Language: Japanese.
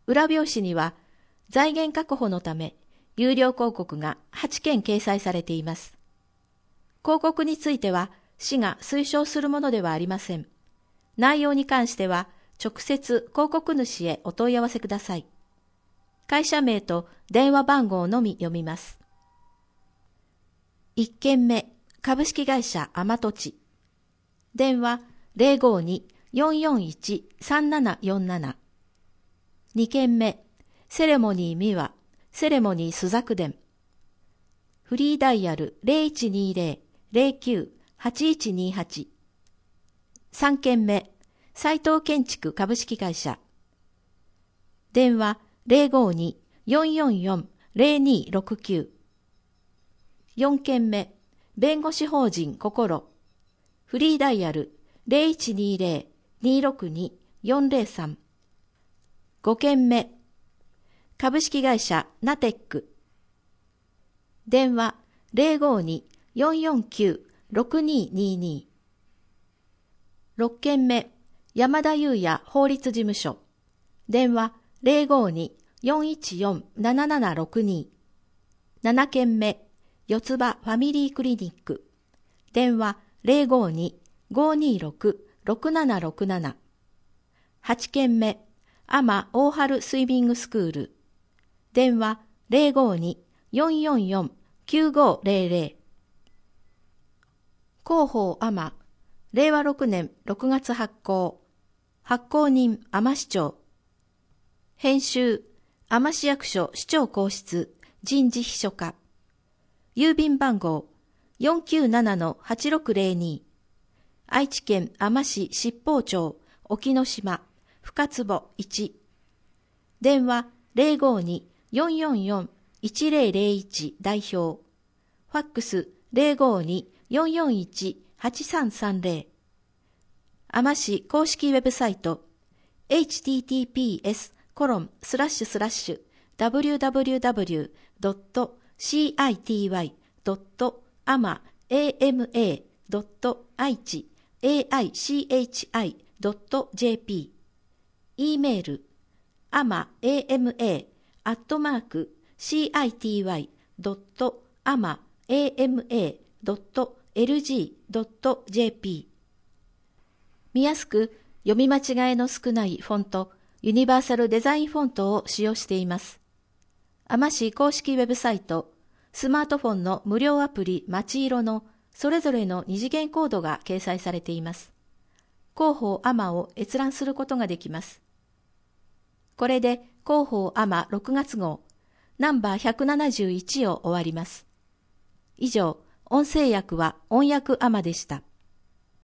裏表紙には財源確保のため有料広告が8件掲載されています。広告については市が推奨するものではありません。内容に関しては直接広告主へお問い合わせください。会社名と電話番号のみ読みます。1件目、株式会社天土地。電話052-441-3747。2件目、セレモニーミワ、セレモニー朱雀殿。フリーダイヤル 0120-09-8128。3件目、斉藤建築株式会社。電話052-444-0269。4件目、弁護士法人心。フリーダイヤル 0120-262-403。5件目、株式会社ナテック。電話052-449-6222。6件目、山田裕也法律事務所。電話052-414-7762。7件目、四つ葉ファミリークリニック。電話052-526-6767。8件目、アマ大春スイミングスクール。電話052-444-9500。広報アマ、令和6年6月発行。発行人海士町。編集海士役所市長公室人事秘書課。郵便番号 497-8602。愛知県海士七宝町沖ノ島深坪1。電話052-444-1001代表。ファックス052-441-8330。海士公式ウェブサイト https://www.city.ama.aichi.jp。 e メールama@city.ama.lg.jp。 見やすく読み間違えの少ないフォント、ユニバーサルデザインフォントを使用しています。海士公式ウェブサイト、スマートフォンの無料アプリまちいろのそれぞれの二次元コードが掲載されています。広報アマを閲覧することができます。これで広報アマ6月号ナンバー171を終わります。以上、音声訳は音訳アマでした。